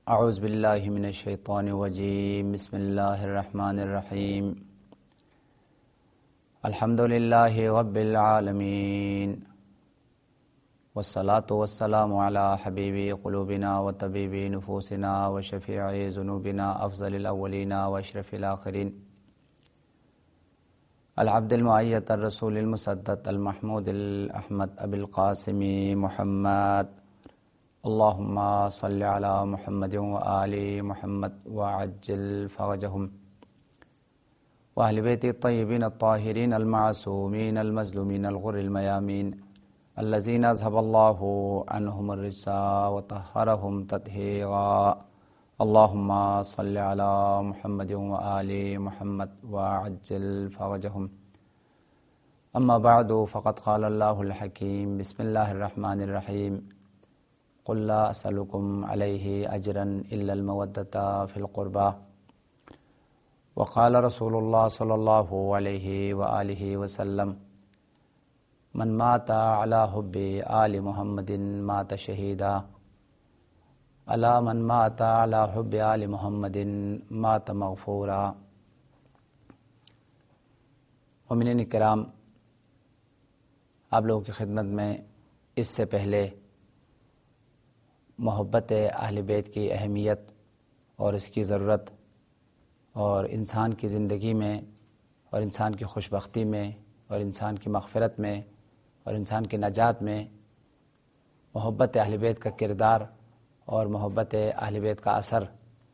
اعوذ باللہ من الشیطان الرجیم بسم اللہ الرحمن الرحیم الحمد للہ رب العالمین والصلاة والسلام علی حبیب قلوبنا وطبیب نفوسنا وشفیع ذنوبنا افضل الاولین واشرف الآخرین العبد المؤید الرسول المسدد المحمود الاحمد ابی القاسم محمد اللہم صلی علی محمد وآل محمد وعجل فرجہم واہل بیت الطیبین الطاہرین المعصومین المظلومین الغر المیامین الذین اذهب اللہ عنہم الرجس وطہرہم تطہیرا اللہم صلی علی محمد وآل محمد وعجل فرجہم اما بعد فقد قال اللہ الحکیم بسم اللہ الرحمن الرحیم قل لا اسألكم علیہ اجرا الا المودۃ فی القربى وقال رسول اللہ صلی اللہ علیہ وآلہ وسلم من مات علی حب آل محمد مات شہیدا الا من مات علی حب آل محمد مات مغفورا۔ مومنین کرام، آپ لوگوں کی خدمت میں اس سے پہلے محبت اہل بیت کی اہمیت اور اس کی ضرورت اور انسان کی زندگی میں اور انسان کی خوشبختی میں اور انسان کی مغفرت میں اور انسان کی نجات میں محبت اہل بیت کا کردار اور محبت اہل بیت کا اثر،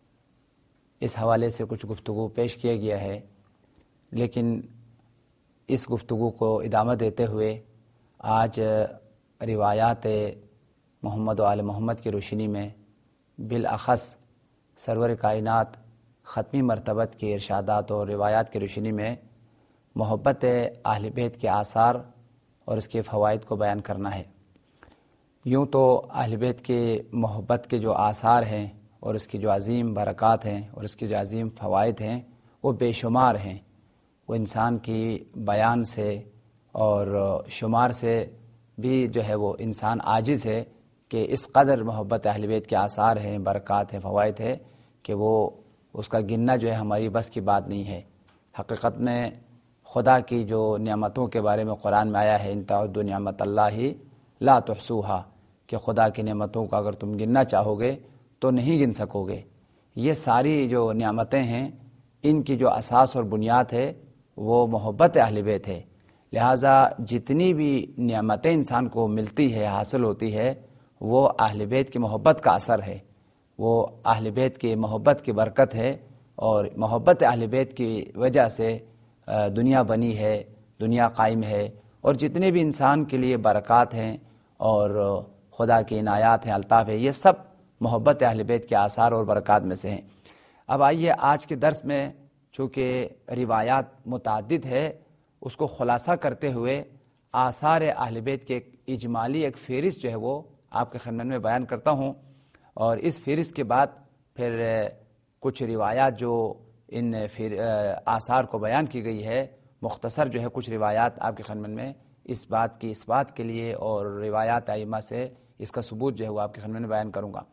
اس حوالے سے کچھ گفتگو پیش کیا گیا ہے، لیکن اس گفتگو کو ادامہ دیتے ہوئے آج روایات محمد و آل محمد کی روشنی میں بالاخص سرور کائنات ختمی مرتبت کی ارشادات اور روایات کی روشنی میں محبت اہل بیت کے آثار اور اس کے فوائد کو بیان کرنا ہے۔ یوں تو اہل بیت کے محبت کے جو آثار ہیں اور اس کی جو عظیم برکات ہیں اور اس کی جو عظیم فوائد ہیں وہ بے شمار ہیں، وہ انسان کی بیان سے اور شمار سے بھی جو ہے وہ انسان عاجز ہے کہ اس قدر محبت اہل بیت کے آثار ہیں، برکات ہیں، فوائد ہے کہ وہ اس کا گننا جو ہے ہماری بس کی بات نہیں ہے۔ حقیقت میں خدا کی جو نعمتوں کے بارے میں قرآن میں آیا ہے ان تعدوا نعمت اللہ لا تحصوها، کہ خدا کی نعمتوں کو اگر تم گننا چاہو گے تو نہیں گن سکو گے۔ یہ ساری جو نعمتیں ہیں ان کی جو اساس اور بنیاد ہے وہ محبت اہل بیت ہے، لہٰذا جتنی بھی نعمتیں انسان کو ملتی ہے، حاصل ہوتی ہے، وہ اہل بیت کی محبت کا اثر ہے، وہ اہل بیت کی محبت کی برکت ہے، اور محبت اہل بیت کی وجہ سے دنیا بنی ہے، دنیا قائم ہے، اور جتنے بھی انسان کے لیے برکات ہیں اور خدا کی عنایات ہیں، الطاف ہے، یہ سب محبت اہل بیت کے آثار اور برکات میں سے ہیں۔ اب آئیے آج کے درس میں چونکہ روایات متعدد ہے، اس کو خلاصہ کرتے ہوئے آثار اہل بیت کے ایک اجمالی ایک فہرست جو ہے وہ آپ کے خدمت میں بیان کرتا ہوں، اور اس فہرست کے بعد پھر کچھ روایات جو ان آثار کو بیان کی گئی ہے، مختصر جو ہے کچھ روایات آپ کی خدمت میں اس بات کی اثبات کے لیے اور روایات ائمہ سے اس کا ثبوت جو ہے وہ آپ کی خدمت میں بیان کروں گا۔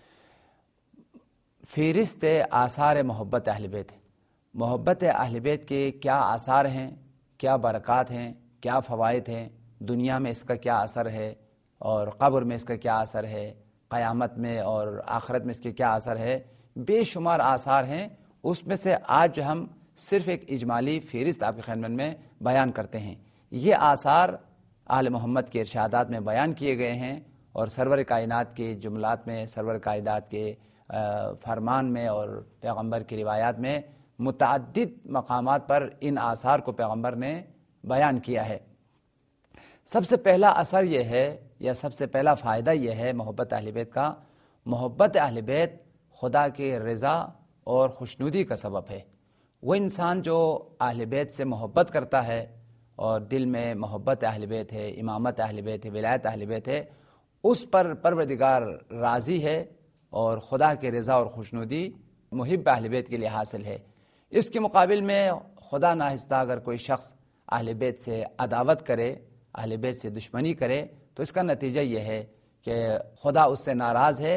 فہرست آثار محبت اہل بیت، محبت اہل بیت کے کیا آثار ہیں، کیا برکات ہیں، کیا فوائد ہیں، دنیا میں اس کا کیا اثر ہے اور قبر میں اس کا کیا اثر ہے، قیامت میں اور آخرت میں اس کے کیا اثر ہے، بے شمار آثار ہیں۔ اس میں سے آج جو ہم صرف ایک اجمالی فہرست آپ کی خدمت میں بیان کرتے ہیں۔ یہ آثار آل محمد کے ارشادات میں بیان کیے گئے ہیں، اور سرور کائنات کے جملات میں، سرور کائنات کے فرمان میں اور پیغمبر کی روایات میں متعدد مقامات پر ان آثار کو پیغمبر نے بیان کیا ہے۔ سب سے پہلا اثر یہ ہے یا سب سے پہلا فائدہ یہ ہے محبت اہل بیت کا، محبت اہل بیت خدا کے رضا اور خوشنودی کا سبب ہے۔ وہ انسان جو اہل بیت سے محبت کرتا ہے اور دل میں محبت اہل بیت ہے، امامت اہل بیت ہے، ولایت اہل بیت ہے، اس پر پروردگار راضی ہے اور خدا کے رضا اور خوشنودی محب اہل بیت کے لیے حاصل ہے۔ اس کے مقابل میں خدا ناخواستہ اگر کوئی شخص اہل بیت سے عداوت کرے، اہل بیت سے دشمنی کرے، تو اس کا نتیجہ یہ ہے کہ خدا اس سے ناراض ہے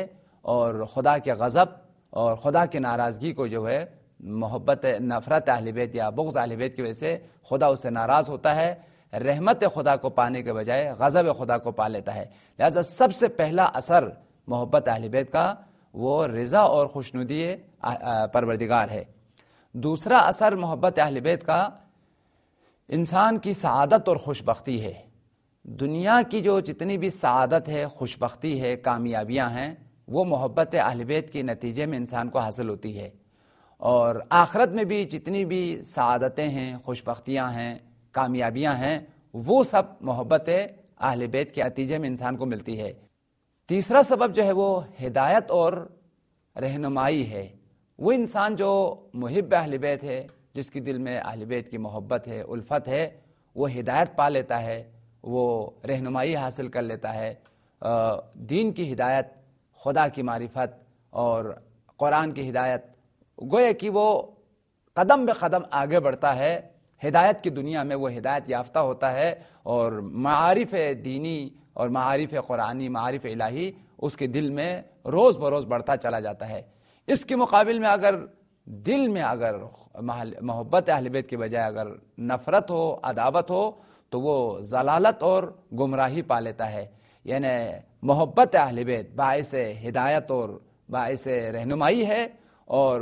اور خدا کے غضب اور خدا کی ناراضگی کو جو ہے محبت نفرت اہل بیت یا بغض اہل بیت کی وجہ سے خدا اس سے ناراض ہوتا ہے، رحمت خدا کو پانے کے بجائے غضب خدا کو پا لیتا ہے۔ لہذا سب سے پہلا اثر محبت اہل بیت کا وہ رضا اور خوشنودی پروردگار ہے۔ دوسرا اثر محبت اہل بیت کا انسان کی سعادت اور خوشبختی ہے۔ دنیا کی جو جتنی بھی سعادت ہے، خوشبختی ہے، کامیابیاں ہیں، وہ محبت اہل بیت کے نتیجے میں انسان کو حاصل ہوتی ہے، اور آخرت میں بھی جتنی بھی سعادتیں ہیں، خوشبختیاں ہیں، کامیابیاں ہیں، وہ سب محبت اہل بیت کے نتیجے میں انسان کو ملتی ہے۔ تیسرا سبب جو ہے وہ ہدایت اور رہنمائی ہے۔ وہ انسان جو محب اہل بیت ہے، جس کی دل میں اہل بیت کی محبت ہے، الفت ہے، وہ ہدایت پا لیتا ہے، وہ رہنمائی حاصل کر لیتا ہے، دین کی ہدایت، خدا کی معرفت اور قرآن کی ہدایت، گویا کہ وہ قدم بے قدم آگے بڑھتا ہے، ہدایت کی دنیا میں وہ ہدایت یافتہ ہوتا ہے، اور معارف دینی اور معارف قرآنی، معارف الہی اس کے دل میں روز بروز بڑھتا چلا جاتا ہے۔ اس کے مقابل میں اگر دل میں اگر محبت اہل بیت کے بجائے اگر نفرت ہو، عداوت ہو، تو وہ ضلالت اور گمراہی پا لیتا ہے۔ یعنی محبت اہل بیت باعث ہدایت اور باعث رہنمائی ہے، اور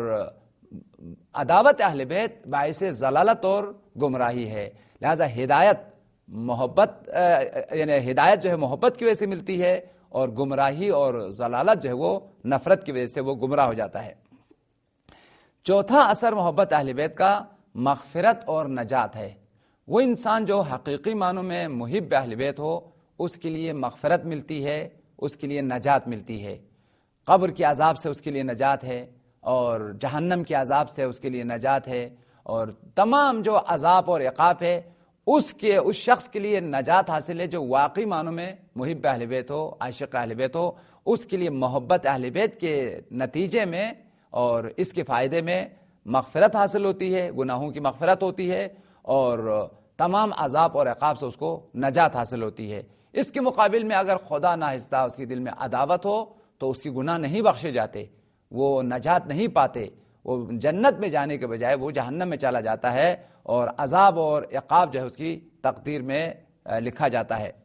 عداوت اہل بیت باعث ضلالت اور گمراہی ہے۔ لہذا ہدایت محبت یعنی ہدایت جو ہے محبت کی وجہ سے ملتی ہے، اور گمراہی اور ضلالت جو ہے وہ نفرت کی وجہ سے وہ گمراہ ہو جاتا ہے۔ چوتھا اثر محبت اہل بیت کا مغفرت اور نجات ہے۔ وہ انسان جو حقیقی معنوں میں محب اہل بیت ہو، اس کے لیے مغفرت ملتی ہے، اس کے لیے نجات ملتی ہے، قبر کے عذاب سے اس کے لیے نجات ہے، اور جہنم کے عذاب سے اس کے لیے نجات ہے، اور تمام جو عذاب اور عقاب ہے اس شخص کے لیے نجات حاصل ہے جو واقعی معنوں میں محب اہل بیت ہو، عاشق اہل بیت ہو۔ اس کے لیے محبت اہل بیت کے نتیجے میں اور اس کے فائدے میں مغفرت حاصل ہوتی ہے، گناہوں کی مغفرت ہوتی ہے، اور تمام عذاب اور عقاب سے اس کو نجات حاصل ہوتی ہے۔ اس کے مقابل میں اگر خدا ناخواستہ اس کے دل میں عداوت ہو تو اس کی گناہ نہیں بخشے جاتے، وہ نجات نہیں پاتے، وہ جنت میں جانے کے بجائے وہ جہنم میں چلا جاتا ہے، اور عذاب اور عقاب جو ہے اس کی تقدیر میں لکھا جاتا ہے۔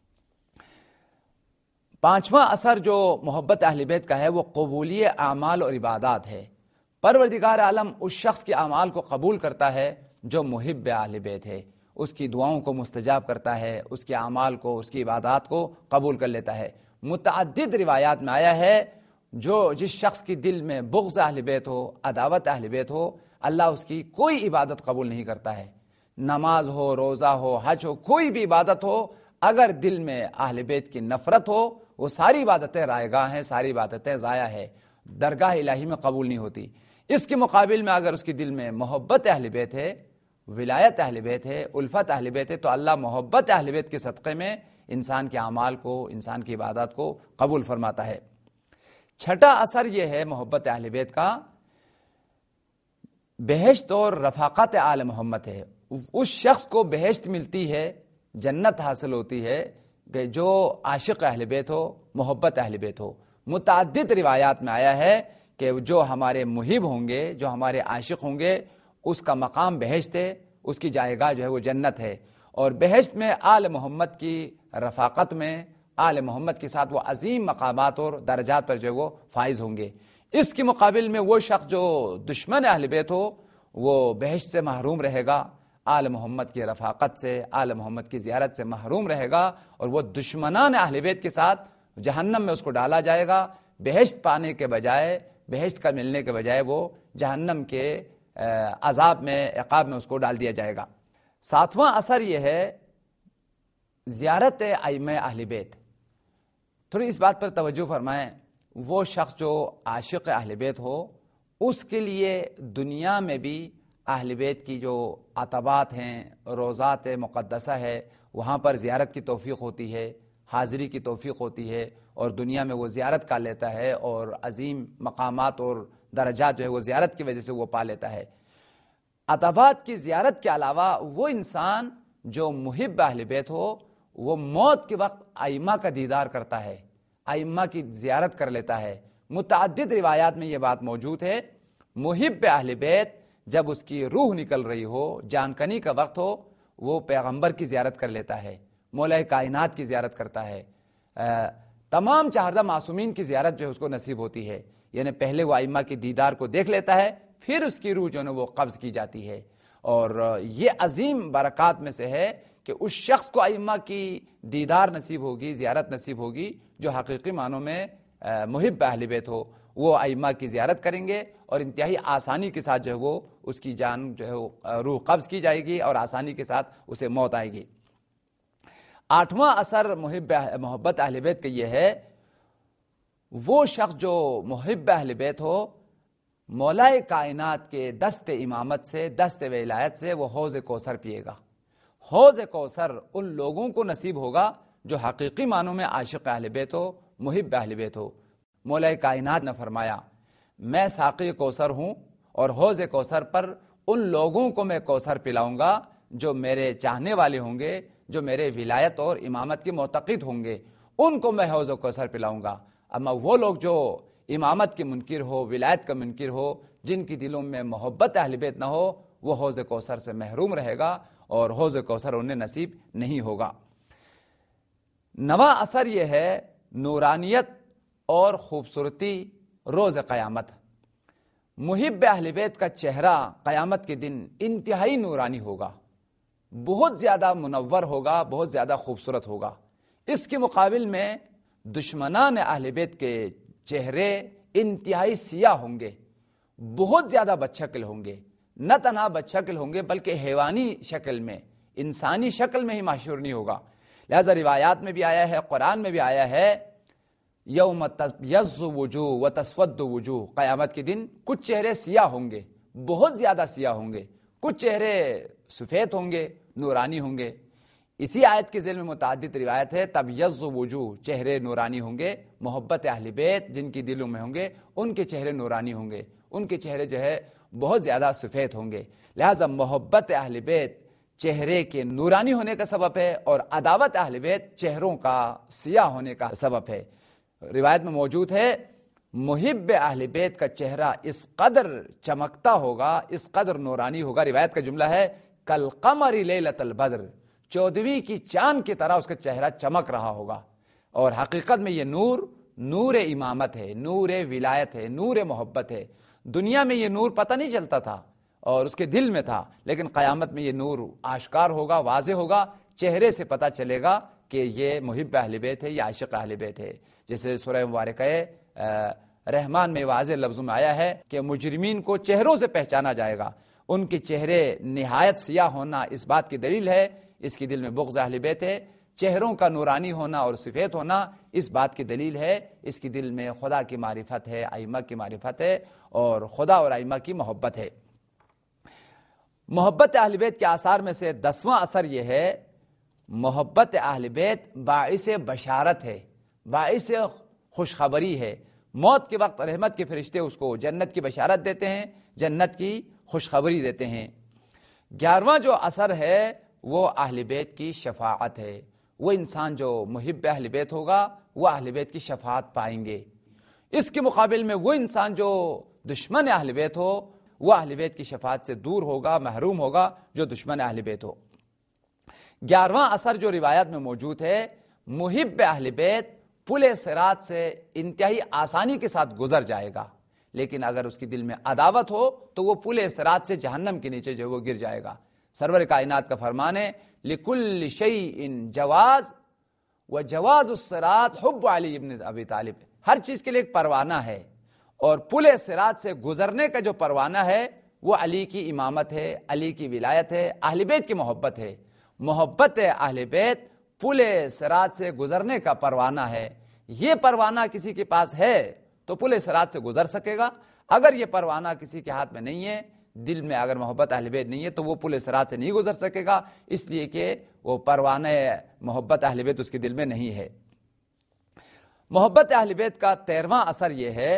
پانچواں اثر جو محبت اہل بیت کا ہے وہ قبولی اعمال اور عبادات ہے۔ پروردگار عالم اس شخص کے اعمال کو قبول کرتا ہے جو محب اہل بیت ہے، اس کی دعاؤں کو مستجاب کرتا ہے، اس کے اعمال کو، اس کی عبادات کو قبول کر لیتا ہے۔ متعدد روایات میں آیا ہے جس شخص کی دل میں بغض اہل بیت ہو، عداوت اہل بیت ہو، اللہ اس کی کوئی عبادت قبول نہیں کرتا ہے۔ نماز ہو، روزہ ہو، حج ہو، کوئی بھی عبادت ہو، اگر دل میں اہل بیت کی نفرت ہو، وہ ساری عبادتیں رائے گاہ ہیں، ساری عبادتیں ضائع ہے، درگاہ الہی میں قبول نہیں ہوتی۔ اس کے مقابل میں اگر اس کے دل میں محبت اہل بیت ہے، ولایت اہل بیت ہے، الفت اہل بیت ہے، تو اللہ محبت اہل بیت کے صدقے میں انسان کے اعمال کو، انسان کی عبادات کو قبول فرماتا ہے۔ چھٹا اثر یہ ہے محبت اہل بیت کا، بہشت اور رفاقت آل محمد ہے۔ اس شخص کو بہشت ملتی ہے، جنت حاصل ہوتی ہے کہ جو عاشق اہل بیت ہو، محبت اہل بیت ہو۔ متعدد روایات میں آیا ہے کہ جو ہمارے محب ہوں گے، جو ہمارے عاشق ہوں گے، اس کا مقام بہشت ہے، اس کی جائے گاہ جو ہے وہ جنت ہے، اور بہشت میں آل محمد کی رفاقت میں، آل محمد کے ساتھ وہ عظیم مقامات اور درجات پر جو ہے وہ فائز ہوں گے۔ اس کے مقابل میں وہ شخص جو دشمن اہل بیت ہو، وہ بہشت سے محروم رہے گا، آل محمد کی رفاقت سے، آل محمد کی زیارت سے محروم رہے گا، اور وہ دشمنان اہل بیت کے ساتھ جہنم میں اس کو ڈالا جائے گا۔ بہشت پانے کے بجائے، بہشت کا ملنے کے بجائے وہ جہنم کے عذاب میں، عقاب میں اس کو ڈال دیا جائے گا۔ ساتواں اثر یہ ہے زیارت ائمہ اہل بیت۔ تھوڑی اس بات پر توجہ فرمائیں، وہ شخص جو عاشق اہل بیت ہو، اس کے لیے دنیا میں بھی اہل بیت کی جو عتبات ہیں، روضات مقدسہ ہے، وہاں پر زیارت کی توفیق ہوتی ہے، حاضری کی توفیق ہوتی ہے، اور دنیا میں وہ زیارت کر لیتا ہے، اور عظیم مقامات اور درجات جو ہے وہ زیارت کی وجہ سے وہ پا لیتا ہے۔ عتبات کی زیارت کے علاوہ وہ انسان جو محب اہل بیت ہو، وہ موت کے وقت ائمہ کا دیدار کرتا ہے، ائمہ کی زیارت کر لیتا ہے، متعدد روایات میں یہ بات موجود ہے، محب اہل بیت جب اس کی روح نکل رہی ہو، جان کنی کا وقت ہو، وہ پیغمبر کی زیارت کر لیتا ہے، مولا کائنات کی زیارت کرتا ہے، تمام چہاردہ معصومین کی زیارت جو ہے اس کو نصیب ہوتی ہے، یعنی پہلے وہ ائمہ کی دیدار کو دیکھ لیتا ہے، پھر اس کی روح جو ہے وہ قبض کی جاتی ہے۔ اور یہ عظیم برکات میں سے ہے کہ اس شخص کو ائمہ کی دیدار نصیب ہوگی، زیارت نصیب ہوگی جو حقیقی معنوں میں محب اہل بیت ہو، وہ ائمہ کی زیارت کریں گے اور انتہائی آسانی کے ساتھ جو ہے وہ اس کی جان جو ہے روح قبض کی جائے گی اور آسانی کے ساتھ اسے موت آئے گی۔ آٹھواں اثر محبت اہل بیت کا یہ ہے، وہ شخص جو محب اہل بیت ہو، مولا کائنات کے دست امامت سے، دست ولایت سے وہ حوض کوثر پیے گا۔ حوض کوثر ان لوگوں کو نصیب ہوگا جو حقیقی معنوں میں عاشق اہل بیت ہو، محب اہل بیت ہو۔ مولا کائنات نے فرمایا میں ساقی کوثر ہوں اور حوض کوثر پر ان لوگوں کو میں کوثر پلاؤں گا جو میرے چاہنے والے ہوں گے، جو میرے ولایت اور امامت کے معتقد ہوں گے، ان کو میں حوض کوثر پلاؤں گا۔ اما وہ لوگ جو امامت کے منکر ہو، ولایت کا منکر ہو، جن کی دلوں میں محبت اہل بیت نہ ہو، وہ حوض کوثر سے محروم رہے گا اور حوض کوثر انہیں نصیب نہیں ہوگا۔ نواں اثر یہ ہے نورانیت اور خوبصورتی روز قیامت۔ محب اہل بیت کا چہرہ قیامت کے دن انتہائی نورانی ہوگا، بہت زیادہ منور ہوگا، بہت زیادہ خوبصورت ہوگا۔ اس کے مقابل میں دشمنان اہل بیت کے چہرے انتہائی سیاہ ہوں گے، بہت زیادہ بدشکل ہوں گے، نہ تنہا بدشکل ہوں گے بلکہ حیوانی شکل میں، انسانی شکل میں ہی معشور نہیں ہوگا۔ لہذا روایات میں بھی آیا ہے، قرآن میں بھی آیا ہے، یوم تبیض وجوہ وتسود وجوہ، قیامت کے دن کچھ چہرے سیاہ ہوں گے، بہت زیادہ سیاہ ہوں گے، کچھ چہرے سفید ہوں گے، نورانی ہوں گے۔ اسی آیت کے ذیل میں متعدد روایت ہے تبیض وجوہ، چہرے نورانی ہوں گے، محبت اہل بیت جن کی دلوں میں ہوں گے ان کے چہرے نورانی ہوں گے، ان کے چہرے جو ہے بہت زیادہ سفید ہوں گے۔ لہذا محبت اہل بیت چہرے کے نورانی ہونے کا سبب ہے اور عداوت اہل بیت چہروں کا سیاہ ہونے کا سبب ہے۔ روایت میں موجود ہے محب اہل بیت کا چہرہ اس قدر چمکتا ہوگا، اس قدر نورانی ہوگا، روایت کا جملہ ہے کالقمر لیلۃ البدر، 14ویں کی چاند کی طرح اس کا چہرہ چمک رہا ہوگا۔ اور حقیقت میں یہ نور، نور امامت ہے، نور ولایت ہے، نور محبت ہے۔ دنیا میں یہ نور پتہ نہیں چلتا تھا اور اس کے دل میں تھا، لیکن قیامت میں یہ نور آشکار ہوگا، واضح ہوگا، چہرے سے پتہ چلے گا کہ یہ محب اہل بیت ہے، یہ عاشق اہل بیت ہے۔ جیسے سورہ مبارکہ رحمان میں واضح لفظوں میں آیا ہے کہ مجرمین کو چہروں سے پہچانا جائے گا، ان کے چہرے نہایت سیاہ ہونا اس بات کی دلیل ہے اس کی دل میں بغض اہل بیت ہے، چہروں کا نورانی ہونا اور سفید ہونا اس بات کی دلیل ہے اس کی دل میں خدا کی معرفت ہے، ائمہ کی معرفت ہے اور خدا اور ائمہ کی محبت ہے۔ محبت اہل بیت کے آثار میں سے 10واں اثر یہ ہے، محبت اہل بیت باعث بشارت ہے، باعث خوشخبری ہے۔ موت کے وقت رحمت کے فرشتے اس کو جنت کی بشارت دیتے ہیں، جنت کی خوشخبری دیتے ہیں۔ 11واں جو اثر ہے وہ اہل بیت کی شفاعت ہے، وہ انسان جو محب اہل بیت ہوگا وہ اہل بیت کی شفاعت پائیں گے۔ اس کے مقابل میں وہ انسان جو دشمن اہل بیت ہو وہ اہل بیت کی شفاعت سے دور ہوگا، محروم ہوگا جو دشمن اہل بیت ہو۔ 11واں اثر جو روایت میں موجود ہے، محب اہل بیت پل صراط سے انتہائی آسانی کے ساتھ گزر جائے گا، لیکن اگر اس کی دل میں عداوت ہو تو وہ پل صراط سے جہنم کے نیچے جو وہ گر جائے گا۔ سرور کائنات کا فرمان ہے لِكُلِّ شَيْءٍ جواز وجواز الصراط حب علی ابن ابی طالب، ہر چیز کے لیے ایک پروانہ ہے اور پل صراط سے گزرنے کا جو پروانہ ہے وہ علی کی امامت ہے، علی کی ولایت ہے، اہل بیت کی محبت ہے۔ محبت اہل بیت پل صراط سے گزرنے کا پروانہ ہے۔ یہ پروانہ کسی کے پاس ہے تو پل صراط سے گزر سکے گا، اگر یہ پروانہ کسی کے ہاتھ میں نہیں ہے، دل میں اگر محبت اہل بیت نہیں ہے تو وہ پل صراط سے نہیں گزر سکے گا، اس لیے کہ وہ پروانہ محبت اہل بیت اس کے دل میں نہیں ہے۔ محبت اہل بیت کا 13واں اثر یہ ہے،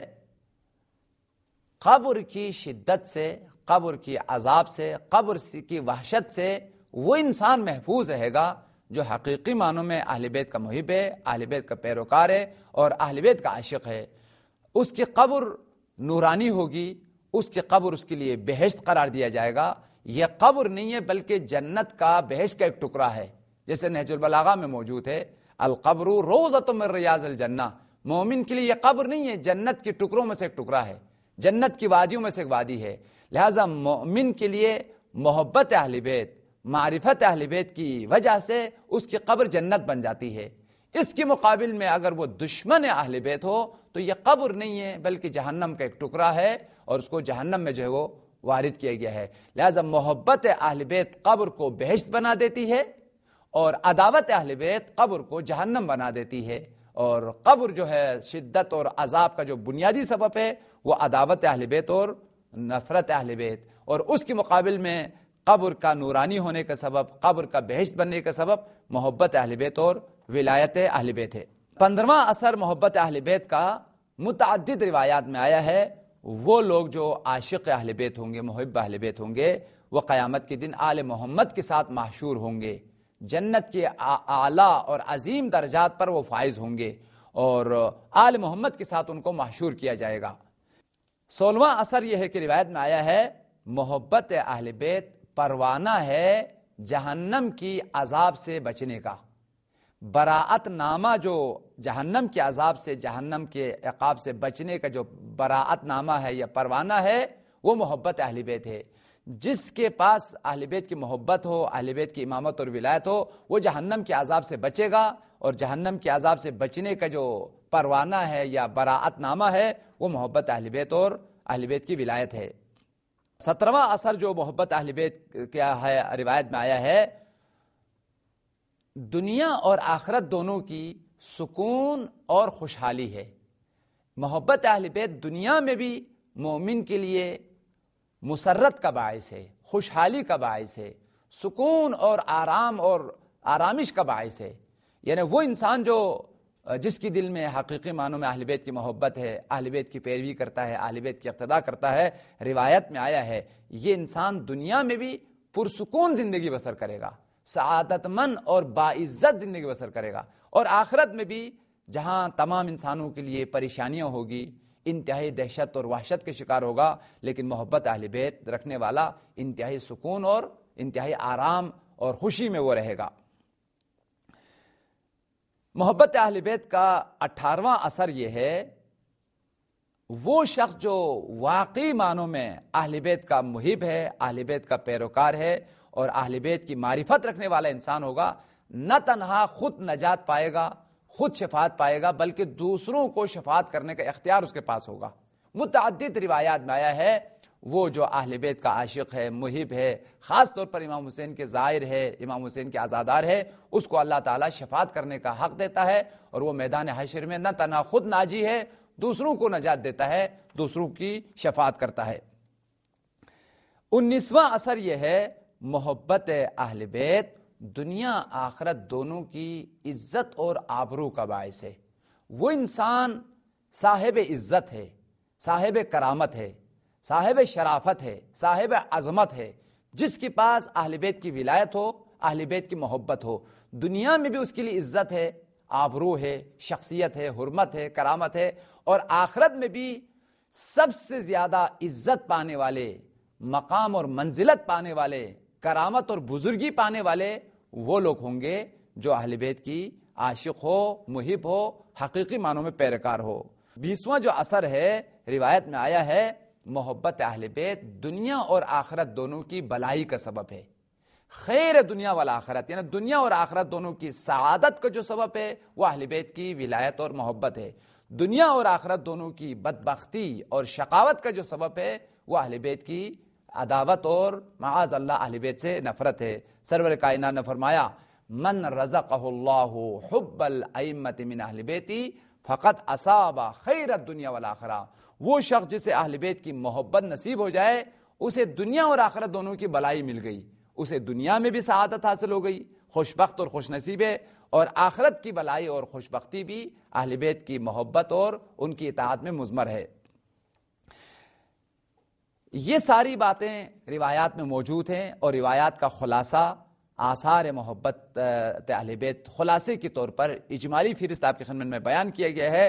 قبر کی شدت سے، قبر کی عذاب سے، قبر کی وحشت سے وہ انسان محفوظ رہے گا جو حقیقی معنوں میں اہل بیت کا محب ہے، اہل بیت کا پیروکار ہے اور اہل بیت کا عاشق ہے۔ اس کی قبر نورانی ہوگی، اس کی قبر اس کے لیے بہشت قرار دیا جائے گا۔ یہ قبر نہیں ہے بلکہ جنت کا، بہشت کا ایک ٹکڑا ہے، جیسے نہج البلاغہ میں موجود ہے، القبر روضۃ من ریاض الجنہ۔ مومن کے لیے یہ قبر نہیں ہے، جنت کے ٹکڑوں میں سے ایک ٹکڑا ہے، جنت کی وادیوں میں سے ایک وادی ہے۔ لہذا مومن کے لیے محبت اہل بیت، معرفت اہل بیت کی وجہ سے اس کی قبر جنت بن جاتی ہے۔ اس کے مقابل میں اگر وہ دشمن اہل بیت ہو تو یہ قبر نہیں ہے بلکہ جہنم کا ایک ٹکڑا ہے، اور اس کو جہنم میں جو ہے وہ وارد کیا گیا ہے۔ لہذا محبت اہل بیت قبر کو بہشت بنا دیتی ہے، اور عداوت اہل بیت قبر کو جہنم بنا دیتی ہے۔ اور قبر جو ہے شدت اور عذاب کا جو بنیادی سبب ہے وہ عداوت اہل بیت اور نفرت اہل بیت، اور اس کے مقابل میں قبر کا نورانی ہونے کا سبب، قبر کا بہشت بننے کا سبب محبت اہل بیت اور ولایت اہل بیت ہے۔ 15واں اثر محبت اہل بیت کا متعدد روایات میں آیا ہے، وہ لوگ جو عاشق اہل بیت ہوں گے، محب اہل بیت ہوں گے، وہ قیامت کے دن آل محمد کے ساتھ محشور ہوں گے، جنت کے اعلیٰ اور عظیم درجات پر وہ فائز ہوں گے، اور آل محمد کے ساتھ ان کو محشور کیا جائے گا۔ 16واں اثر یہ ہے کہ روایت میں آیا ہے محبت اہل بیت پروانہ ہے جہنم کی عذاب سے بچنے کا۔ براءت نامہ جو جہنم کے عذاب سے، جہنم کے عقاب سے بچنے کا جو براءت نامہ ہے یا پروانہ ہے، وہ محبت اہل بیت ہے۔ جس کے پاس اہل بیت کی محبت ہو، اہل بیت کی امامت اور ولایت ہو، وہ جہنم کے عذاب سے بچے گا، اور جہنم کے عذاب سے بچنے کا جو پروانہ ہے یا براءت نامہ ہے وہ محبت اہل بیت اور اہل بیت کی ولایت ہے۔ 17واں اثر جو محبت اہل بیت کیا ہے، روایت میں آیا ہے دنیا اور آخرت دونوں کی سکون اور خوشحالی ہے۔ محبت اہل بیت دنیا میں بھی مومن کے لیے مسرت کا باعث ہے، خوشحالی کا باعث ہے، سکون اور آرام اور آرامش کا باعث ہے۔ یعنی وہ انسان جو جس کی دل میں حقیقی معنوں میں اہل بیت کی محبت ہے، اہل بیت کی پیروی کرتا ہے، اہل بیت کی اقتداء کرتا ہے، روایت میں آیا ہے یہ انسان دنیا میں بھی پرسکون زندگی بسر کرے گا، سعادت مند اور باعزت زندگی بسر کرے گا، اور آخرت میں بھی جہاں تمام انسانوں کے لیے پریشانیاں ہوگی، انتہائی دہشت اور وحشت کے شکار ہوگا، لیکن محبت اہل بیت رکھنے والا انتہائی سکون اور انتہائی آرام اور خوشی میں وہ رہے گا۔ محبت اہل بیت کا 18واں اثر یہ ہے وہ شخص جو واقعی معنوں میں اہل بیت کا محب ہے، اہل بیت کا پیروکار ہے اور اہل بیت کی معرفت رکھنے والا انسان ہوگا، نہ تنہا خود نجات پائے گا، خود شفاعت پائے گا، بلکہ دوسروں کو شفاعت کرنے کا اختیار اس کے پاس ہوگا۔ متعدد روایات میں آیا ہے وہ جو اہل بیت کا عاشق ہے، محب ہے، خاص طور پر امام حسین کے زائر ہے، امام حسین کے عزادار ہے، اس کو اللہ تعالیٰ شفاعت کرنے کا حق دیتا ہے، اور وہ میدان حشر میں نہ تنہا خود ناجی ہے، دوسروں کو نجات دیتا ہے، دوسروں کی شفاعت کرتا ہے۔ 19واں اثر یہ ہے محبت اہل بیت دنیا آخرت دونوں کی عزت اور آبرو کا باعث ہے۔ وہ انسان صاحب عزت ہے، صاحب کرامت ہے، صاحب شرافت ہے، صاحب عظمت ہے، جس کے پاس اہل بیت کی ولایت ہو، اہل بیت کی محبت ہو، دنیا میں بھی اس کے لیے عزت ہے، آبرو ہے، شخصیت ہے، حرمت ہے، کرامت ہے، اور آخرت میں بھی سب سے زیادہ عزت پانے والے، مقام اور منزلت پانے والے، کرامت اور بزرگی پانے والے وہ لوگ ہوں گے جو اہل بیت کی عاشق ہو، محب ہو، حقیقی معنوں میں پیروکار ہو۔ 20واں جو اثر ہے روایت میں آیا ہے محبت اہل بیت دنیا اور آخرت دونوں کی بلائی کا سبب ہے۔ خیر دنیا والآخرت، یعنی دنیا اور آخرت دونوں کی سعادت کا جو سبب ہے وہ اہل بیت کی ولایت اور محبت ہے۔ دنیا اور آخرت دونوں کی بدبختی اور شقاوت کا جو سبب ہے وہ اہل بیت کی عداوت اور معاذ اللہ اہل بیت سے نفرت ہے۔ سرور کائنات نے فرمایا من رزقہ اللہ حب الائمۃ من اہل بیتی فقط اصاب خیر الدنیا والآخرہ، وہ شخص جسے اہل بیت کی محبت نصیب ہو جائے اسے دنیا اور آخرت دونوں کی بلائی مل گئی، اسے دنیا میں بھی سعادت حاصل ہو گئی، خوش بخت اور خوش نصیب ہے، اور آخرت کی بلائی اور خوش بختی بھی اہل بیت کی محبت اور ان کی اطاعت میں مضمر ہے۔ یہ ساری باتیں روایات میں موجود ہیں، اور روایات کا خلاصہ آثار محبت اہل بیت خلاصے کے طور پر اجمالی فہرست آپ کی خدمت میں بیان کیا گیا ہے۔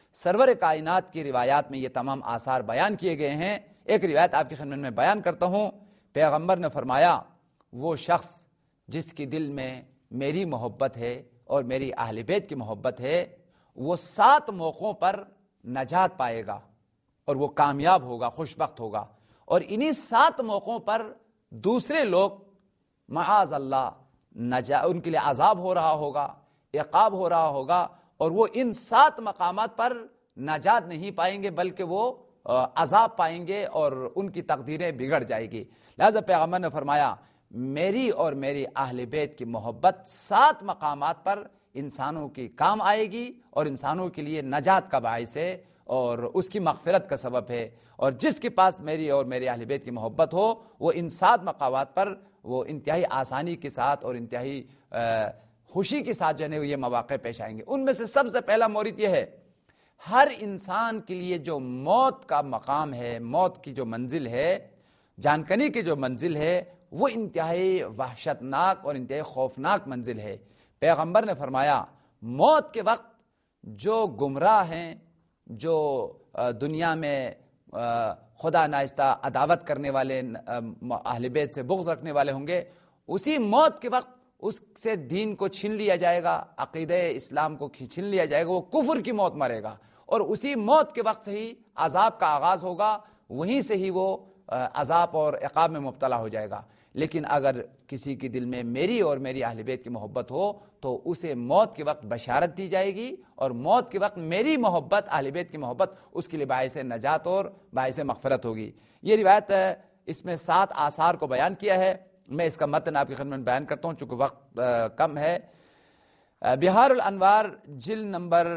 سرور کائنات کی روایات میں یہ تمام آثار بیان کیے گئے ہیں۔ ایک روایت آپ کی خدمت میں بیان کرتا ہوں۔ پیغمبر نے فرمایا وہ شخص جس کی دل میں میری محبت ہے اور میری اہل بیت کی محبت ہے وہ 7 موقعوں پر نجات پائے گا اور وہ کامیاب ہوگا، خوشبخت ہوگا، اور انہی 7 موقعوں پر دوسرے لوگ معاذ اللہ ان کے لیے عذاب ہو رہا ہوگا، عقاب ہو رہا ہوگا، اور وہ ان 7 مقامات پر نجات نہیں پائیں گے بلکہ وہ عذاب پائیں گے اور ان کی تقدیریں بگڑ جائے گی۔ لہذا پیغمبر نے فرمایا میری اور میری اہل بیت کی محبت 7 مقامات پر انسانوں کی کام آئے گی اور انسانوں کے لیے نجات کا باعث ہے اور اس کی مغفرت کا سبب ہے، اور جس کے پاس میری اور میری اہل بیت کی محبت ہو وہ ان 7 مقامات پر وہ انتہائی آسانی کے ساتھ اور انتہائی خوشی کے ساتھ جو ہے یہ مواقع پیش آئیں گے۔ ان میں سے سب سے پہلا مورد یہ ہے ہر انسان کے لیے جو موت کا مقام ہے، موت کی جو منزل ہے، جانکنی کی جو منزل ہے، وہ انتہائی وحشتناک اور انتہائی خوفناک منزل ہے۔ پیغمبر نے فرمایا موت کے وقت جو گمراہ ہیں، جو دنیا میں خدا نائستہ عداوت کرنے والے، اہل بیت سے بغض رکھنے والے ہوں گے، اسی موت کے وقت اس سے دین کو چھین لیا جائے گا، عقیدہ اسلام کو چھین لیا جائے گا، وہ کفر کی موت مرے گا، اور اسی موت کے وقت سے ہی عذاب کا آغاز ہوگا، وہیں سے ہی وہ عذاب اور عقاب میں مبتلا ہو جائے گا۔ لیکن اگر کسی کے دل میں میری اور میری اہل بیت کی محبت ہو تو اسے موت کے وقت بشارت دی جائے گی، اور موت کے وقت میری محبت، اہل بیت کی محبت اس کے لیے باعث نجات اور باعث مغفرت ہوگی۔ یہ روایت اس میں 7 آثار کو بیان کیا ہے۔ میں اس کا متن آپ کی خدمت میں بیان کرتا ہوں چونکہ وقت کم ہے۔ بہار الانوار جلد نمبر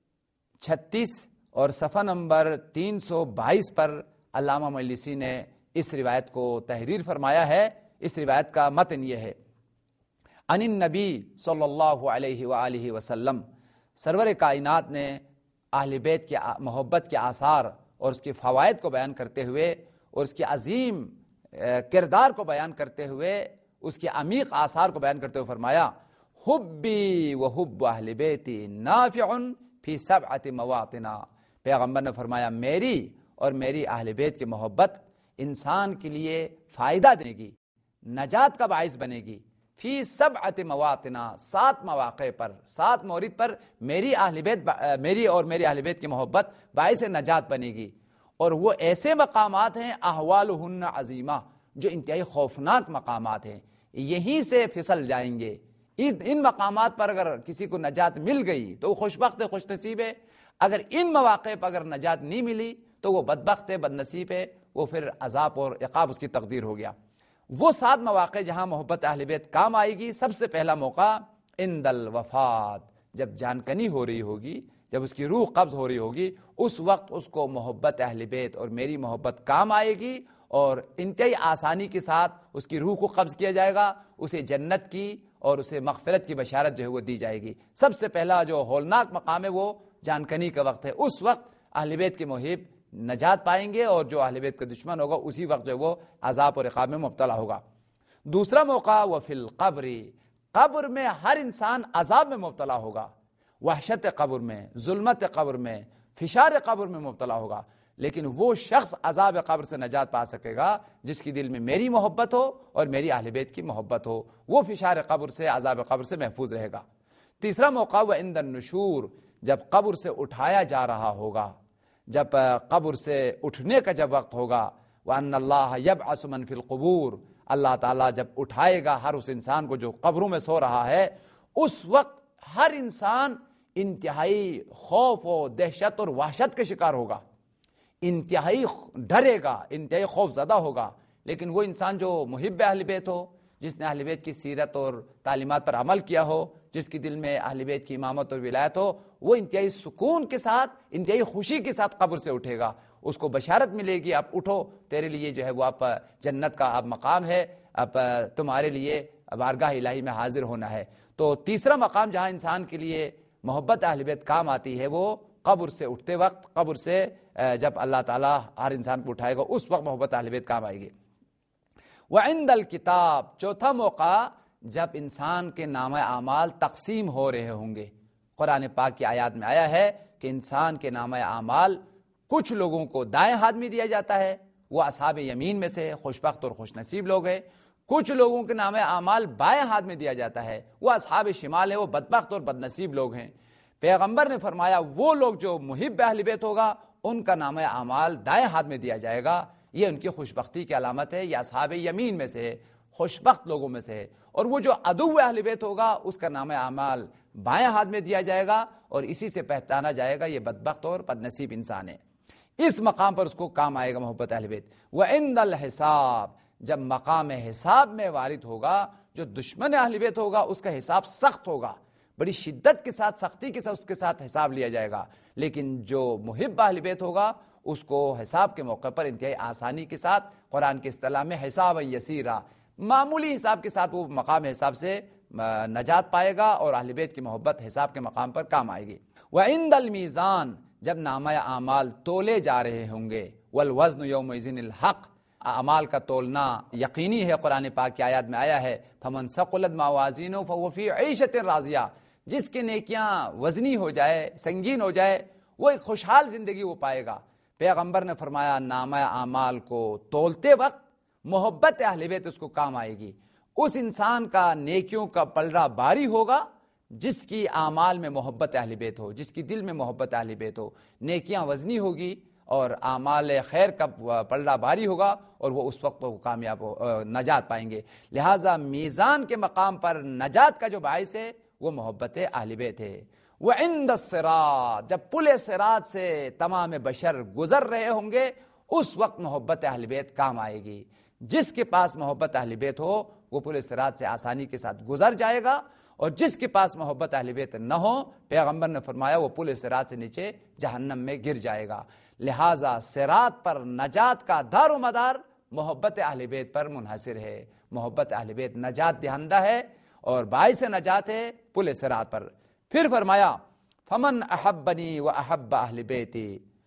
36 اور صفحہ نمبر 322 پر علامہ مجلسی نے اس روایت کو تحریر فرمایا ہے۔ اس روایت کا متن یہ ہے، عن النبی صلی اللہ علیہ وآلہ وسلم، سرور کائنات نے اہل بیت کی محبت کے آثار اور اس کے فوائد کو بیان کرتے ہوئے اور اس کے عظیم کردار کو بیان کرتے ہوئے، اس کے عمیق آثار کو بیان کرتے ہوئے فرمایا حبی و حب اہل بیتی نافع فی 7 مواطن۔ پیغمبر نے فرمایا میری اور میری اہل بیت کی محبت انسان کے لیے فائدہ دے گی، نجات کا باعث بنے گی، فی 7 مواطن، 7 مواقع پر، 7 مورد پر میری اور میری اہل بیت کی محبت باعث نجات بنے گی، اور وہ ایسے مقامات ہیں احوالہن عظیمہ جو انتہائی خوفناک مقامات ہیں، یہیں سے پھسل جائیں گے۔ ان مقامات پر اگر کسی کو نجات مل گئی تو وہ خوشبخت ہے، خوش نصیب ہے، اگر ان مواقع پر اگر نجات نہیں ملی تو وہ بدبخت ہے، بد نصیب ہے، وہ پھر عذاب اور عقاب اس کی تقدیر ہو گیا۔ وہ 7 مواقع جہاں محبت اہل بیت کام آئے گی، سب سے پہلا موقع عند الوفات، جب جانکنی ہو رہی ہوگی، جب اس کی روح قبض ہو رہی ہوگی، اس وقت اس کو محبت اہل بیت اور میری محبت کام آئے گی، اور انتہائی آسانی کے ساتھ اس کی روح کو قبض کیا جائے گا، اسے جنت کی اور اسے مغفرت کی بشارت جو ہے وہ دی جائے گی۔ سب سے پہلا جو ہولناک مقام ہے وہ جانکنی کا وقت ہے، اس وقت اہل بیت کے محب نجات پائیں گے، اور جو اہل بیت کا دشمن ہوگا اسی وقت جو وہ عذاب اور عقاب میں مبتلا ہوگا۔ دوسرا موقع وفی القبر، قبر میں ہر انسان عذاب میں مبتلا ہوگا، وحشت قبر میں، ظلمت قبر میں، فشار قبر میں مبتلا ہوگا، لیکن وہ شخص عذاب قبر سے نجات پا سکے گا جس کی دل میں میری محبت ہو اور میری اہل بیت کی محبت ہو، وہ فشار قبر سے، عذاب قبر سے محفوظ رہے گا۔ تیسرا موقع وہ عند النشور، جب قبر سے اٹھایا جا رہا ہوگا، جب قبر سے اٹھنے کا جب وقت ہوگا، وَأَنَّ اللَّهَ يَبْعَثُ مَن فِي الْقُبُورِ، اللہ تعالیٰ جب اٹھائے گا ہر اس انسان کو جو قبروں میں سو رہا ہے، اس وقت ہر انسان انتہائی خوف و دہشت اور وحشت کا شکار ہوگا، انتہائی ڈرے گا، انتہائی خوف زدہ ہوگا۔ لیکن وہ انسان جو محب اہل بیت ہو، جس نے اہل بیت کی سیرت اور تعلیمات پر عمل کیا ہو، جس کی دل میں اہل بیت کی امامت اور ولایت ہو، وہ انتہائی سکون کے ساتھ، انتہائی خوشی کے ساتھ قبر سے اٹھے گا، اس کو بشارت ملے گی اب اٹھو، تیرے لیے جو ہے وہ اب جنت کا اب مقام ہے، اب تمہارے لیے بارگاہ الہی میں حاضر ہونا ہے۔ تو تیسرا مقام جہاں انسان کے لیے محبت اہل بیت کام آتی ہے وہ قبر سے اٹھتے وقت، قبر سے جب اللہ تعالیٰ ہر انسان کو اٹھائے گا اس وقت محبت اہل بیت کام آئے گی۔ وعند الکتاب، چوتھا موقع جب انسان کے نامہ اعمال تقسیم ہو رہے ہوں گے۔ قرآن پاک کی آیات میں آیا ہے کہ انسان کے نامہ اعمال کچھ لوگوں کو دائیں ہاتھ میں دیا جاتا ہے، وہ اصحاب یمین میں سے خوش بخت اور خوش نصیب لوگ ہیں، کچھ لوگوں کے نامہ اعمال بائیں ہاتھ میں دیا جاتا ہے، وہ اصحاب شمال ہے، وہ بدبخت اور بد نصیب لوگ ہیں۔ پیغمبر نے فرمایا وہ لوگ جو محب اہل بیت ہوگا ان کا نامہ اعمال دائیں ہاتھ میں دیا جائے گا، یہ ان کی خوش بختی کی علامت ہے، یہ اصحاب یمین میں سے ہے، خوش بخت لوگوں میں سے ہے۔ اور وہ جو عدو اہل بیت ہوگا اس کا نامہ اعمال بائیں ہاتھ میں دیا جائے گا، اور اسی سے پہچانا جائے گا یہ بدبخت اور بد نصیب انسان ہے۔ اس مقام پر اس کو کام آئے گا محبت اہل بیت۔ وعند الحساب، جب مقام حساب میں وارد ہوگا، جو دشمن اہل بیت ہوگا اس کا حساب سخت ہوگا، بڑی شدت کے ساتھ، سختی کے ساتھ اس کے ساتھ حساب لیا جائے گا، لیکن جو محب اہل بیت ہوگا اس کو حساب کے موقع پر انتہائی آسانی کے ساتھ، قرآن کی اصطلاح میں حساب یسیرا، معمولی حساب کے ساتھ وہ مقام حساب سے نجات پائے گا، اور اہل بیت کی محبت حساب کے مقام پر کام آئے گی۔ وعند المیزان، جب نامہ اعمال تولے جا رہے ہوں گے، والوزن یومئذ الحق، اعمال کا تولنا یقینی ہے، قرآن پاک کی آیات میں آیا ہے فمن ثقلت موازینہ فہو فی عیشۃ راضیہ، جس کی نیکیاں وزنی ہو جائے، سنگین ہو جائے، وہ ایک خوشحال زندگی وہ پائے گا۔ پیغمبر نے فرمایا نامہ اعمال کو تولتے وقت محبت اہل بیت اس کو کام آئے گی۔ اس انسان کا نیکیوں کا پلڑا باری ہوگا جس کی اعمال میں محبت اہل بیت ہو، جس کی دل میں محبت اہل بیت ہو، نیکیاں وزنی ہوگی اور اعمال خیر کا پلڑا باری ہوگا، اور وہ اس وقت وہ کامیاب نجات پائیں گے۔ لہٰذا میزان کے مقام پر نجات کا جو باعث ہے وہ محبت اہل بیت ہے۔ وعند الصراط، جب پل صراط سے تمام بشر گزر رہے ہوں گے اس وقت محبت اہل بیت کام آئے گی۔ جس کے پاس محبت اہل بیت ہو وہ پل صراط سے آسانی کے ساتھ گزر جائے گا، اور جس کے پاس محبت اہل بیت نہ ہو، پیغمبر نے فرمایا وہ پل صراط سے نیچے جہنم میں گر جائے گا۔ لہٰذا صراط پر نجات کا دار و مدار محبت اہل بیت پر منحصر ہے۔ محبت اہل بیت نجات دہندہ ہے اور باعث نجات ہے پل صراط پر۔ پھر فرمایا فمن احبنی واحب اہل بیتی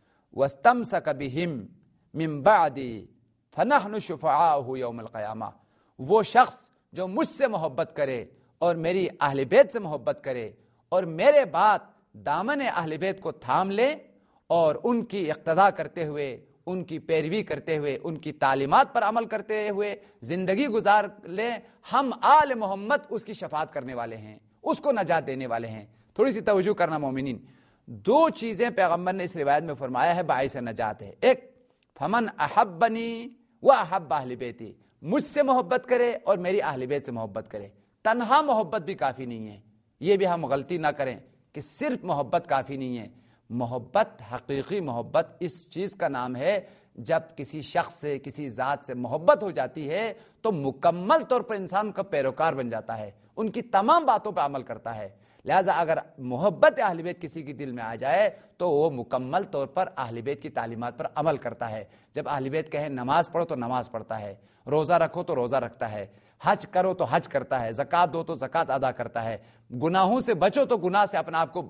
واستمسک بہم من بعدی فنحن شفعاؤہ یوم القیامہ، وہ شخص جو مجھ سے محبت کرے اور میری اہل بیت سے محبت کرے اور میرے بعد دامن اہل بیت کو تھام لے اور ان کی اقتداء کرتے ہوئے، ان کی پیروی کرتے ہوئے، ان کی تعلیمات پر عمل کرتے ہوئے زندگی گزار لے، ہم آل محمد اس کی شفاعت کرنے والے ہیں، اس کو نجات دینے والے ہیں۔ تھوڑی سی توجہ کرنا مومنین، دو چیزیں پیغمبر نے اس روایت میں فرمایا ہے باعث نجات ہے۔ ایک فمن احبنی واحب اہل بیتی، مجھ سے محبت کرے اور میری اہل بیت سے محبت کرے۔ تنہا محبت بھی کافی نہیں ہے، یہ بھی ہم غلطی نہ کریں کہ صرف محبت کافی نہیں ہے۔ محبت، حقیقی محبت اس چیز کا نام ہے جب کسی شخص سے، کسی ذات سے محبت ہو جاتی ہے تو مکمل طور پر انسان کا پیروکار بن جاتا ہے، ان کی تمام باتوں پر عمل کرتا ہے۔ لہٰذا اگر محبت اہل بیت کسی کے دل میں آ جائے تو وہ مکمل طور پر اہل بیت کی تعلیمات پر عمل کرتا ہے۔ جب اہل بیت کہے نماز پڑھو تو نماز پڑھتا ہے، روزہ رکھو تو روزہ رکھتا ہے، حج کرو تو حج کرتا ہے، زکوٰۃ دو تو زکوٰۃ ادا کرتا ہے، گناہوں سے بچو تو گناہ سے اپنا آپ کو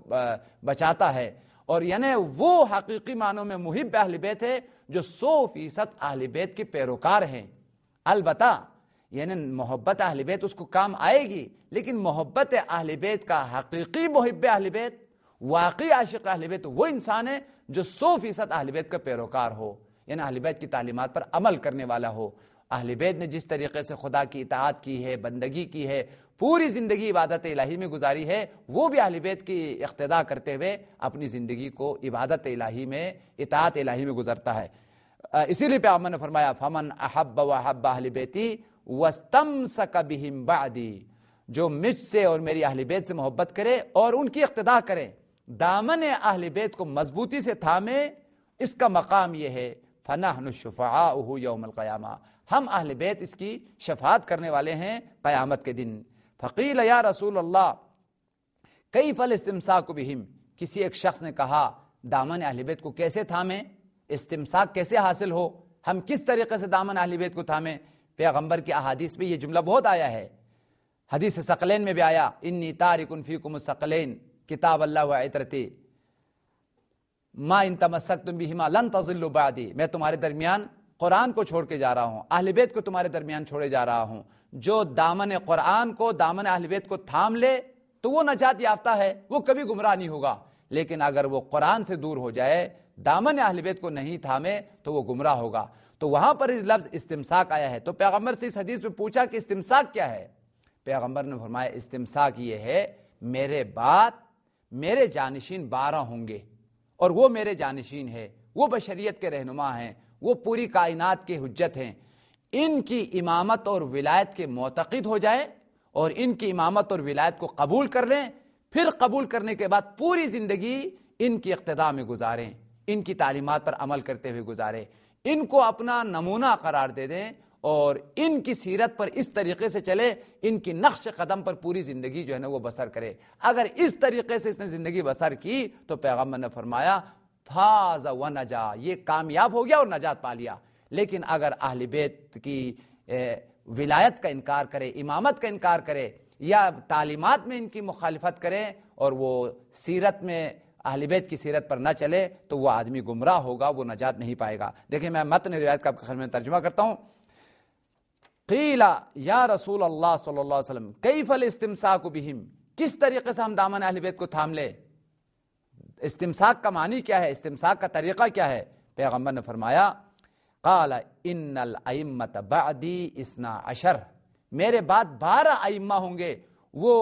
بچاتا ہے۔ اور یعنی وہ حقیقی معنوں میں محب اہل بیت ہے جو 100% اہل بیت کے پیروکار ہیں۔ البتہ یعنی محبت اہل بیت اس کو کام آئے گی، لیکن محبت اہل بیت کا حقیقی محب اہل بیت، واقعی عاشق اہل بیت وہ انسان ہے جو 100% اہل بیت کا پیروکار ہو، یعنی اہل بیت کی تعلیمات پر عمل کرنے والا ہو۔ اہل بیت نے جس طریقے سے خدا کی اطاعت کی ہے، بندگی کی ہے، پوری زندگی عبادت الہی میں گزاری ہے، وہ بھی اہل بیت کی اقتداء کرتے ہوئے اپنی زندگی کو عبادت الہی میں، اطاعت الہی میں گزرتا ہے۔ اسی لیے پیغمبر نے فرمایا فمن احب واحب اہل بیتی واستمسک بہم بعدی، جو مجھ سے اور میری اہل بیت سے محبت کرے اور ان کی اقتداء کرے، دامن اہل بیت کو مضبوطی سے تھامے، اس کا مقام یہ ہے فنحن شفعاؤہ یوم القیامہ، ہم اہل بیت اس کی شفاعت کرنے والے ہیں قیامت کے دن۔ فقیل یا رسول اللہ کیف الاستمساک بہم، کسی ایک شخص نے کہا دامن اہل بیت کو کیسے تھامیں، استمساک کیسے حاصل ہو، ہم کس طریقے سے دامن اہل بیت کو تھامیں؟ پیغمبر کی احادیث میں یہ جملہ بہت آیا ہے، حدیث ثقلین میں بھی آیا انی تارک فیکم الثقلین کتاب اللہ و عطرتی ما ان تمسکتم بہما لن تضلوا بعدی، میں تمہارے درمیان قرآن کو چھوڑ کے جا رہا ہوں، اہل بیت کو تمہارے درمیان چھوڑے جا رہا ہوں، جو دامن قرآن کو، دامن اہل بیت کو تھام لے تو وہ نجات یافتہ ہے، وہ کبھی گمراہ نہیں ہوگا، لیکن اگر وہ قرآن سے دور ہو جائے، دامن اہل بیت کو نہیں تھامے تو وہ گمراہ ہوگا۔ تو وہاں پر اس لفظ استمساک آیا ہے۔ تو پیغمبر سے اس حدیث میں پوچھا کہ استمساک کیا ہے؟ پیغمبر نے فرمایا استمساک یہ ہے، میرے بعد میرے جانشین 12 ہوں گے، اور وہ میرے جانشین ہیں، وہ بشریت کے رہنما ہیں، وہ پوری کائنات کے حجت ہیں، ان کی امامت اور ولایت کے معتقد ہو جائے اور ان کی امامت اور ولایت کو قبول کر لیں، پھر قبول کرنے کے بعد پوری زندگی ان کی اقتداء میں گزاریں، ان کی تعلیمات پر عمل کرتے ہوئے گزاریں، ان کو اپنا نمونہ قرار دے دیں اور ان کی سیرت پر اس طریقے سے چلے، ان کی نقش قدم پر پوری زندگی جو ہے نا وہ بسر کرے۔ اگر اس طریقے سے اس نے زندگی بسر کی تو پیغمبر نے فرمایا فاز و نجا، یہ کامیاب ہو گیا اور نجات پا لیا۔ لیکن اگر اہل بیت کی ولایت کا انکار کرے، امامت کا انکار کرے، یا تعلیمات میں ان کی مخالفت کرے اور وہ سیرت میں اہل بیت کی سیرت پر نہ چلے تو وہ آدمی گمراہ ہوگا، وہ نجات نہیں پائے گا۔ دیکھیں میں متن روایت کا آپ کے خدمت میں ترجمہ کرتا ہوں۔ قیل یا رسول اللہ صلی اللہ علیہ وسلم کیف الاستمساک بہم، کس طریقے سے ہم دامن اہل بیت کو تھام لے؟ استمساک کا معنی کیا ہے؟ استمساک کا طریقہ کیا ہے؟ پیغمبر نے فرمایا قال ان الائمۃ بعدی 12، میرے بعد 12 ائمہ ہوں گے، وہ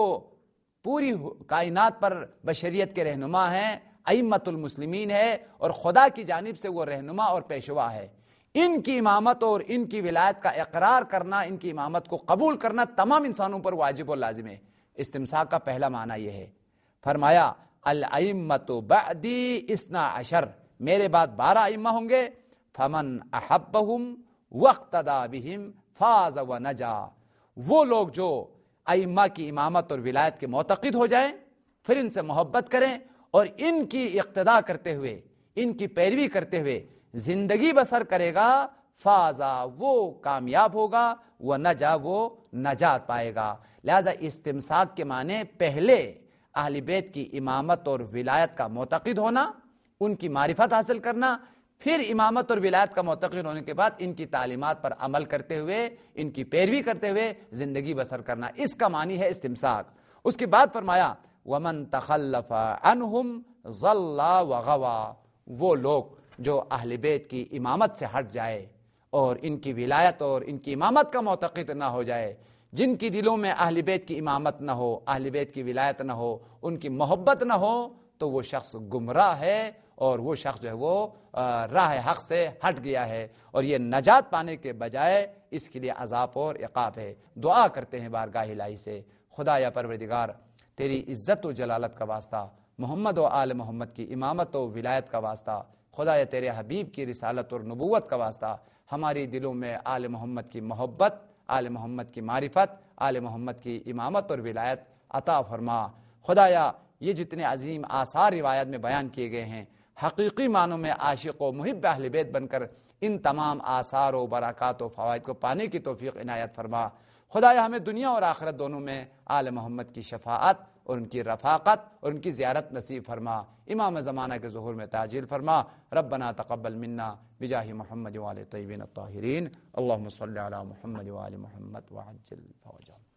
پوری کائنات پر بشریت کے رہنما ہیں، ائمۃ المسلمین ہے، اور خدا کی جانب سے وہ رہنما اور پیشوا ہے۔ ان کی امامت اور ان کی ولایت کا اقرار کرنا، ان کی امامت کو قبول کرنا تمام انسانوں پر واجب اور لازم ہے۔ استمساک کا پہلا معنی یہ ہے۔ فرمایا الائمۃ بعدی 12، میرے بعد 12 ائمہ ہوں گے، فمن احبہم واقتدی بہم فاز و نجا، وہ لوگ جو ائمہ کی امامت اور ولایت کے معتقد ہو جائیں، پھر ان سے محبت کریں اور ان کی اقتداء کرتے ہوئے، ان کی پیروی کرتے ہوئے زندگی بسر کرے گا، فازا وہ کامیاب ہوگا، وہ نجا وہ نجات پائے گا۔ لہذا استمساک کے معنی پہلے اہل بیت کی امامت اور ولایت کا معتقد ہونا، ان کی معرفت حاصل کرنا، پھر امامت اور ولایت کا معتقد ہونے کے بعد ان کی تعلیمات پر عمل کرتے ہوئے، ان کی پیروی کرتے ہوئے زندگی بسر کرنا، اس کا معنی ہے استمساک۔ اس کے بعد فرمایا ومن تخلف عنہم ضل وغوا، وہ لوگ جو اہل بیت کی امامت سے ہٹ جائے اور ان کی ولایت اور ان کی امامت کا معتقد نہ ہو جائے، جن کی دلوں میں اہل بیت کی امامت نہ ہو، اہل بیت کی ولایت نہ ہو، ان کی محبت نہ ہو، تو وہ شخص گمراہ ہے اور وہ شخص جو ہے وہ راہ حق سے ہٹ گیا ہے، اور یہ نجات پانے کے بجائے اس کے لیے عذاب اور عقاب ہے۔ دعا کرتے ہیں بارگاہ الہی سے، خدا یا پروردگار تیری عزت و جلالت کا واسطہ، محمد و آل محمد کی امامت و ولایت کا واسطہ، خدا یا تیرے حبیب کی رسالت اور نبوت کا واسطہ، ہماری دلوں میں آل محمد کی محبت، آل محمد کی معرفت، آل محمد کی امامت اور ولایت عطا فرما۔ خدایا یہ جتنے عظیم آثار روایت میں بیان کیے گئے ہیں، حقیقی معنوں میں عاشق و محب اہل بیت بن کر ان تمام آثار و برکات و فوائد کو پانے کی توفیق عنایت فرما۔ خدایا ہمیں دنیا اور آخرت دونوں میں آل محمد کی شفاعت اور ان کی رفاقت اور ان کی زیارت نصیب فرما۔ امام زمانہ کے ظہور میں تعجیل فرما۔ ربنا تقبل منا بجاہ محمد وآل طیبین الطاہرین، اللہم صلی علی محمد وآل محمد وعجل فرجهم۔